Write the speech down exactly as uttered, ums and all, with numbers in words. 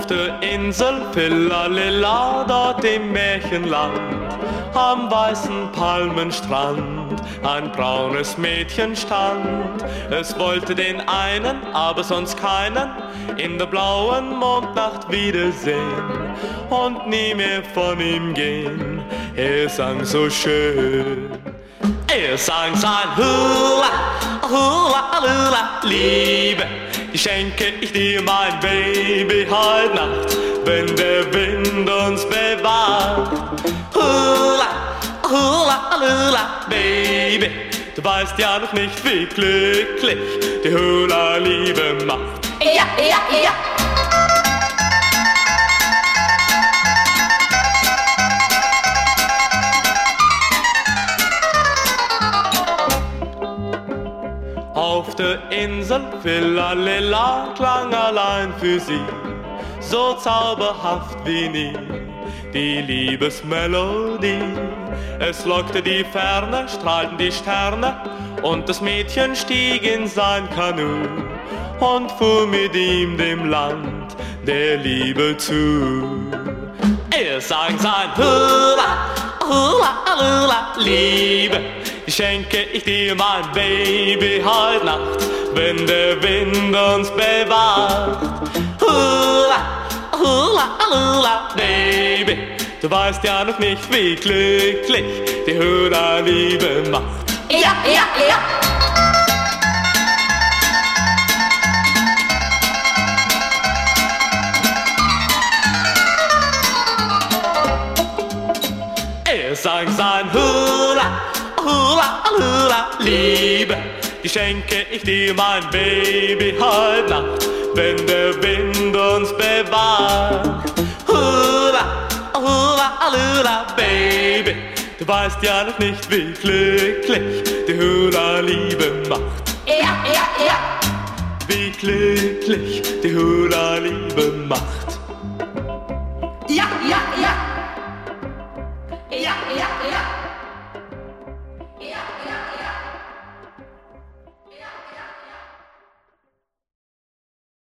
Auf der Insel Philalila, dort im Märchenland, am weißen Palmenstrand, ein braunes Mädchen stand. Es wollte den einen, aber sonst keinen, in der blauen Mondnacht wiedersehen und nie mehr von ihm gehen. Er sang so schön. Er sang sein Hula, Hula, Hula, Liebe, die schenke ich dir, mein Baby, heut Nacht, wenn der Wind uns bewahrt. Hula, Hula, Hula, Baby, du weißt ja noch nicht, wie glücklich die Hula-Liebe macht. Ja, ja, ja. Auf der Insel Philalila klang allein für sie so zauberhaft wie nie die Liebesmelodie. Es lockte die Ferne, strahlten die Sterne und das Mädchen stieg in sein Kanu und fuhr mit ihm dem Land der Liebe zu. Er sang sein Hula, Hula, Hula, Liebe, die schenke ich dir, mein Baby, heut Nacht, wenn der Wind uns bewahrt. Hula, Hula, Hula, Baby, du weißt ja noch nicht, wie glücklich die Hula-Liebe macht. Ja, ja, ja. Er sang sein Hula, Hula, Hula, Liebe, die schenke ich dir, mein Baby, heut Nacht, wenn der Wind uns bewahrt. Hula, Hula, Hula, Baby, du weißt ja noch nicht, wie glücklich die Hula-Liebe macht. Ja, ja, ja. Wie glücklich die Hula-Liebe macht. Ja, ja, ja. Ja, ja, ja.